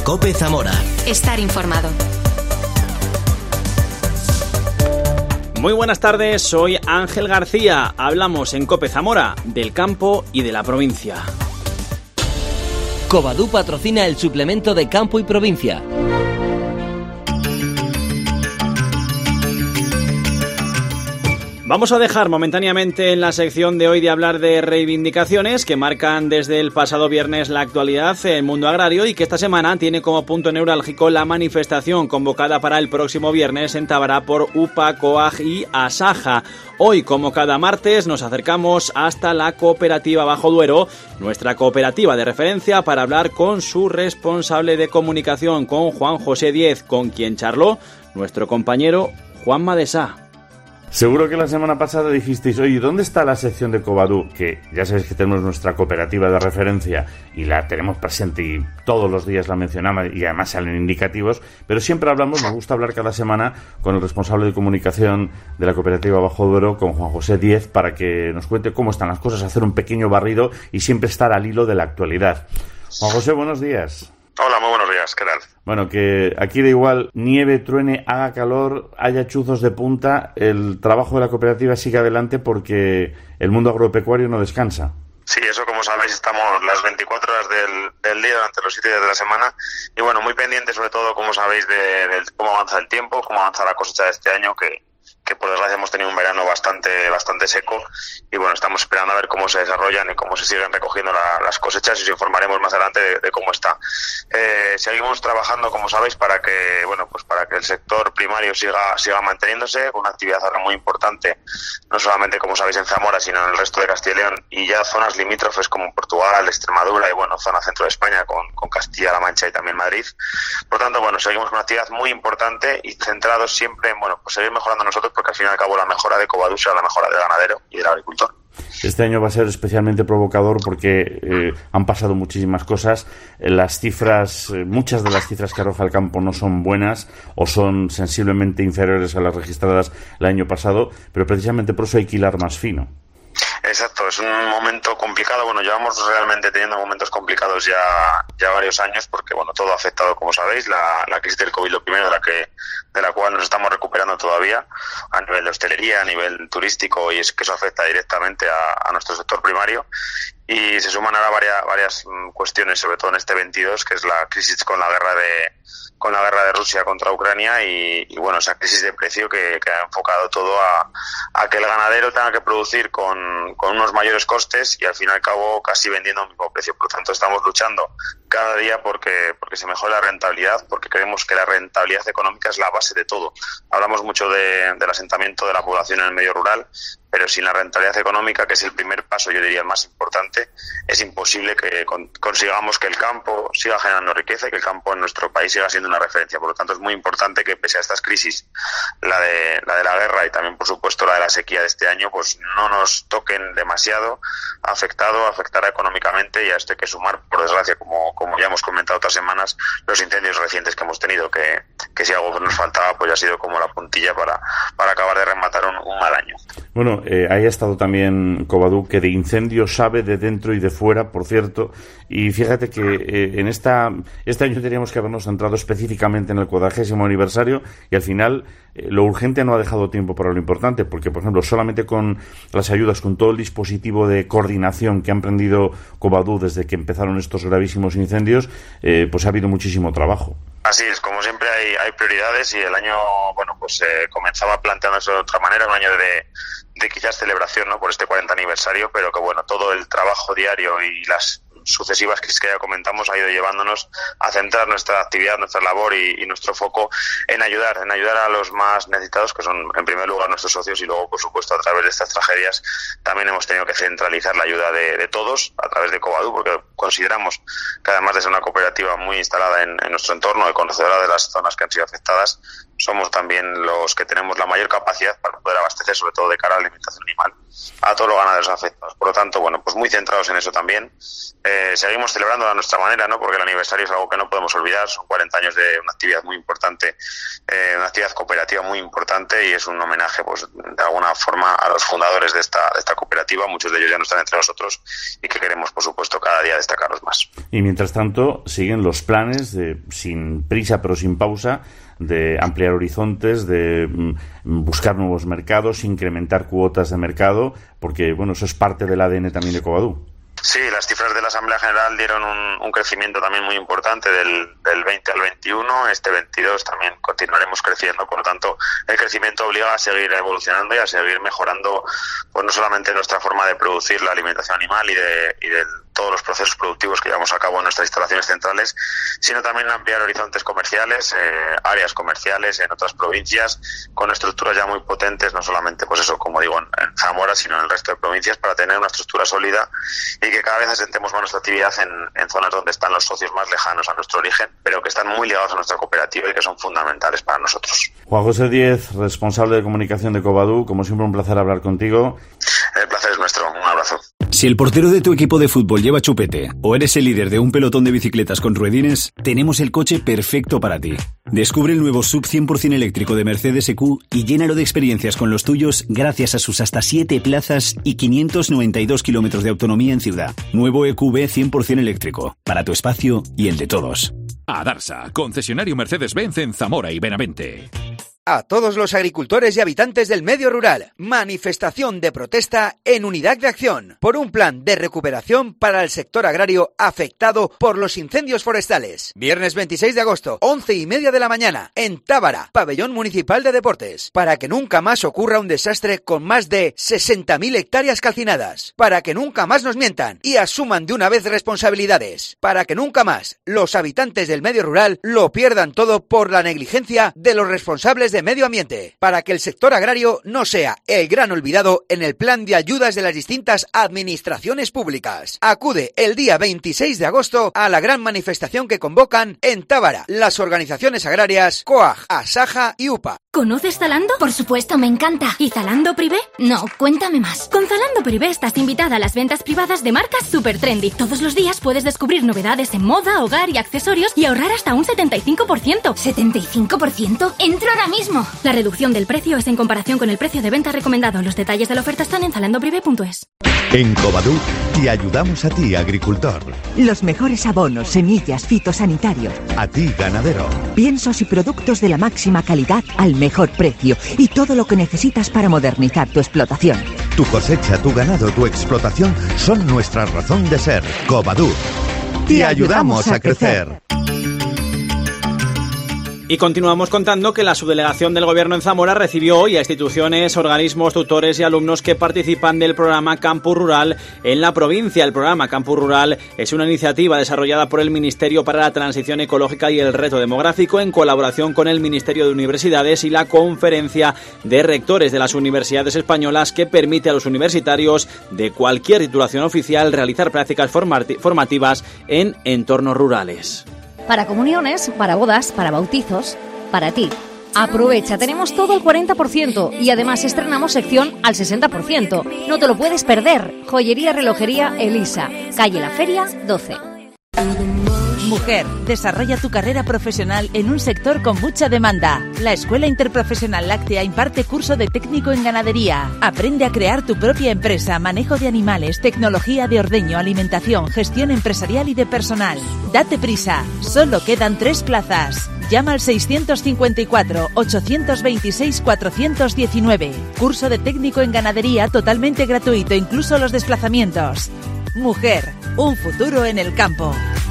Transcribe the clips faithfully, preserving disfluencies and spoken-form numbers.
COPE Zamora. Estar informado. Muy buenas tardes, soy Ángel García. Hablamos en COPE Zamora del campo y de la provincia. Covadú patrocina el suplemento de Campo y Provincia. Vamos a dejar momentáneamente en la sección de hoy de hablar de reivindicaciones que marcan desde el pasado viernes la actualidad en el mundo agrario y que esta semana tiene como punto neurálgico la manifestación convocada para el próximo viernes en Tábara por UPA, COAG y ASAJA. Hoy, como cada martes, nos acercamos hasta la cooperativa Bajo Duero, nuestra cooperativa de referencia, para hablar con su responsable de comunicación, con Juan José Díez, con quien charló nuestro compañero Juan Madesá. Seguro que la semana pasada dijisteis, oye, ¿dónde está la sección de Covadú? Que ya sabéis que tenemos nuestra cooperativa de referencia y la tenemos presente y todos los días la mencionamos y además salen indicativos, pero siempre hablamos, nos gusta hablar cada semana con el responsable de comunicación de la cooperativa Bajo Duero, con Juan José Díez, para que nos cuente cómo están las cosas, hacer un pequeño barrido y siempre estar al hilo de la actualidad. Juan José, buenos días. Hola, muy buenos días, ¿qué tal? Bueno, que aquí da igual, nieve, truene, haga calor, haya chuzos de punta, el trabajo de la cooperativa sigue adelante porque el mundo agropecuario no descansa. Sí, eso como sabéis estamos las veinticuatro horas del, del día durante los siete días de la semana y bueno, muy pendientes sobre todo, como sabéis, de, de cómo avanza el tiempo, cómo avanza la cosecha de este año, que que por desgracia hemos tenido un verano bastante bastante seco y bueno, estamos esperando a ver cómo se desarrollan y cómo se siguen recogiendo la, las cosechas y os informaremos más adelante de, de cómo está. Eh, seguimos trabajando, como sabéis, para que bueno pues para que el sector primario siga siga manteniéndose, con una actividad ahora muy importante, no solamente, como sabéis, en Zamora, sino en el resto de Castilla y León y ya zonas limítrofes como Portugal, Extremadura y bueno, zona centro de España con, con Castilla-La Mancha y también Madrid. Por tanto, bueno, seguimos con una actividad muy importante y centrados siempre en bueno, pues seguir mejorando nosotros, porque al fin y al cabo la mejora de Covadú será la mejora del ganadero y del agricultor. Este año va a ser especialmente provocador porque eh, han pasado muchísimas cosas. Las cifras, eh, muchas de las cifras que arroja el campo no son buenas o son sensiblemente inferiores a las registradas el año pasado, pero precisamente por eso hay que hilar más fino. Exacto, es un momento complicado. Bueno, llevamos realmente teniendo momentos complicados ya ya varios años porque, bueno, todo ha afectado, como sabéis, la, la crisis del COVID, lo primero, de la que de la cual nos estamos recuperando todavía a nivel de hostelería, a nivel turístico, y es que eso afecta directamente a, a nuestro sector primario. Y se suman ahora varias, varias cuestiones, sobre todo en este veintidós, que es la crisis con la guerra de con la guerra de Rusia contra Ucrania y, y bueno, esa crisis de precio que, que ha enfocado todo a, a que el ganadero tenga que producir con, con unos mayores costes y al fin y al cabo casi vendiendo al mismo precio. Por lo tanto, estamos luchando cada día porque, porque se mejore la rentabilidad, porque creemos que la rentabilidad económica es la base de todo. Hablamos mucho de, del asentamiento de la población en el medio rural, pero sin la rentabilidad económica, que es el primer paso, yo diría el más importante, es imposible que con, consigamos que el campo siga generando riqueza y que el campo en nuestro país siga siendo una referencia. Por lo tanto, es muy importante que, pese a estas crisis, la de la de la guerra y también, por supuesto, la de la sequía de este año, pues no nos toquen demasiado. Ha afectado, afectará económicamente, y a esto hay que sumar, por desgracia, como, como ya hemos comentado otras semanas, los incendios recientes que hemos tenido, que, que si algo nos faltaba, pues ha sido como la puntilla para, para acabar de rematar un, un mal año. Bueno, eh, ahí ha estado también Covadú, que de incendios sabe de dentro y de fuera, por cierto, y fíjate que eh, en esta este año teníamos que habernos centrado específicamente en el cuadragésimo aniversario y al final eh, lo urgente no ha dejado tiempo para lo importante, porque, por ejemplo, solamente con las ayudas, con todo el dispositivo de coordinación que ha emprendido Covadú desde que empezaron estos gravísimos incendios, eh, pues ha habido muchísimo trabajo. Así es, como siempre hay, hay prioridades y el año, bueno, pues eh, comenzaba planteándose de otra manera, un año de, de quizás celebración, ¿no?, por este cuarenta aniversario, pero que bueno, todo el trabajo diario y las sucesivas crisis que ya comentamos ha ido llevándonos a centrar nuestra actividad, nuestra labor y, y nuestro foco en ayudar, en ayudar a los más necesitados, que son en primer lugar nuestros socios, y luego, por supuesto, a través de estas tragedias también hemos tenido que centralizar la ayuda de, de todos a través de Covadú, porque consideramos que, además de ser una cooperativa muy instalada en, en nuestro entorno y conocedora de las zonas que han sido afectadas, somos también los que tenemos la mayor capacidad para poder abastecer, sobre todo de cara a la alimentación animal, a todos los ganaderos afectados. Por lo tanto, bueno, pues muy centrados en eso también. Eh, eh, seguimos celebrando a nuestra manera, ¿no? Porque el aniversario es algo que no podemos olvidar. Son cuarenta años de una actividad muy importante, eh, una actividad cooperativa muy importante, y es un homenaje, pues, de alguna forma a los fundadores de esta, de esta cooperativa. Muchos de ellos ya no están entre nosotros y que queremos, por supuesto, cada día destacarlos más. Y mientras tanto, siguen los planes de, sin prisa pero sin pausa, de ampliar horizontes, de mm, buscar nuevos mercados, incrementar cuotas de mercado, porque, bueno, eso es parte del A D N también de Covadú. Sí, las cifras de la Asamblea General dieron un, un crecimiento también muy importante del, del veinte al veintiuno. Este veintidós también continuaremos creciendo, por lo tanto el crecimiento obliga a seguir evolucionando y a seguir mejorando, pues no solamente nuestra forma de producir la alimentación animal y de, y de todos los procesos productivos que llevamos a cabo en nuestras instalaciones centrales, sino también ampliar horizontes comerciales, eh, áreas comerciales en otras provincias, con estructuras ya muy potentes, no solamente, pues eso, como digo, en, en Zamora, sino en el resto de provincias, para tener una estructura sólida y que cada vez asentemos más nuestra actividad en, en zonas donde están los socios más lejanos a nuestro origen, pero que están muy ligados a nuestra cooperativa y que son fundamentales para nosotros. Juan José Díez, responsable de comunicación de Covadú, como siempre un placer hablar contigo. El placer es nuestro, un abrazo. Si el portero de tu equipo de fútbol lleva chupete o eres el líder de un pelotón de bicicletas con ruedines, tenemos el coche perfecto para ti. Descubre el nuevo sub cien por ciento eléctrico de Mercedes E Q y llénalo de experiencias con los tuyos gracias a sus hasta siete plazas y quinientos noventa y dos kilómetros de autonomía en ciudad. Nuevo E Q B cien por ciento eléctrico, para tu espacio y el de todos. Adarsa, concesionario Mercedes-Benz en Zamora y Benavente. A todos los agricultores y habitantes del medio rural, manifestación de protesta en Unidad de Acción por un plan de recuperación para el sector agrario afectado por los incendios forestales. Viernes veintiséis de agosto, once y media de la mañana, en Tábara, Pabellón Municipal de Deportes, para que nunca más ocurra un desastre con más de sesenta mil hectáreas calcinadas, para que nunca más nos mientan y asuman de una vez responsabilidades, para que nunca más los habitantes del medio rural lo pierdan todo por la negligencia de los responsables de de medio ambiente, para que el sector agrario no sea el gran olvidado en el plan de ayudas de las distintas administraciones públicas. Acude el día veintiséis de agosto a la gran manifestación que convocan en Tábara las organizaciones agrarias COAG, ASAJA y UPA. ¿Conoces Zalando? Por supuesto, me encanta. ¿Y Zalando Privé? No, cuéntame más. Con Zalando Privé estás invitada a las ventas privadas de marcas super trendy. Todos los días puedes descubrir novedades en moda, hogar y accesorios y ahorrar hasta un setenta y cinco por ciento. ¿setenta y cinco por ciento? ¡Entro ahora mismo! La reducción del precio es en comparación con el precio de venta recomendado. Los detalles de la oferta están en zalando privé punto es. En Covadú te ayudamos a ti, agricultor. Los mejores abonos, semillas, fitosanitarios. A ti, ganadero. Piensos y productos de la máxima calidad al mejor precio y todo lo que necesitas para modernizar tu explotación. Tu cosecha, tu ganado, tu explotación son nuestra razón de ser. Covadú. Te, te ayudamos, ayudamos a crecer. crecer. Y continuamos contando que la subdelegación del Gobierno en Zamora recibió hoy a instituciones, organismos, tutores y alumnos que participan del programa Campus Rural en la provincia. El programa Campus Rural es una iniciativa desarrollada por el Ministerio para la Transición Ecológica y el Reto Demográfico en colaboración con el Ministerio de Universidades y la Conferencia de Rectores de las Universidades Españolas, que permite a los universitarios de cualquier titulación oficial realizar prácticas formativas en entornos rurales. Para comuniones, para bodas, para bautizos, para ti. Aprovecha, tenemos todo al cuarenta por ciento y además estrenamos sección al sesenta por ciento. No te lo puedes perder. Joyería Relojería Elisa, calle La Feria, doce. Mujer, desarrolla tu carrera profesional en un sector con mucha demanda. La Escuela Interprofesional Láctea imparte curso de técnico en ganadería. Aprende a crear tu propia empresa, manejo de animales, tecnología de ordeño, alimentación, gestión empresarial y de personal. Date prisa, solo quedan tres plazas. Llama al seiscientos cincuenta y cuatro, ochocientos veintiséis, cuatrocientos diecinueve. Curso de técnico en ganadería totalmente gratuito, incluso los desplazamientos. Mujer, un futuro en el campo.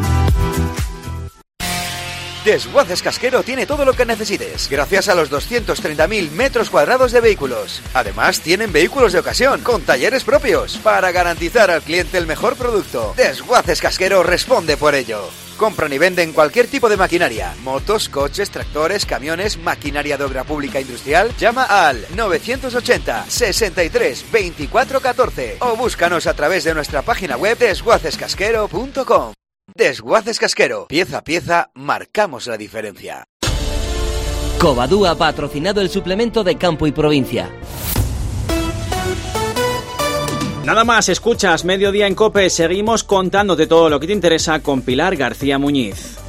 Desguaces Casquero tiene todo lo que necesites, gracias a los doscientos treinta mil metros cuadrados de vehículos. Además, tienen vehículos de ocasión, con talleres propios, para garantizar al cliente el mejor producto. Desguaces Casquero responde por ello. Compran y venden cualquier tipo de maquinaria, motos, coches, tractores, camiones, maquinaria de obra pública industrial. Llama al novecientos ochenta, sesenta y tres, veinticuatro catorce o búscanos a través de nuestra página web desguaces casquero punto com. Desguaces Casquero, pieza a pieza, marcamos la diferencia. Covadú ha patrocinado el suplemento de Campo y Provincia. Nada más, escuchas Mediodía en COPE. Seguimos contándote todo lo que te interesa con Pilar García Muñiz.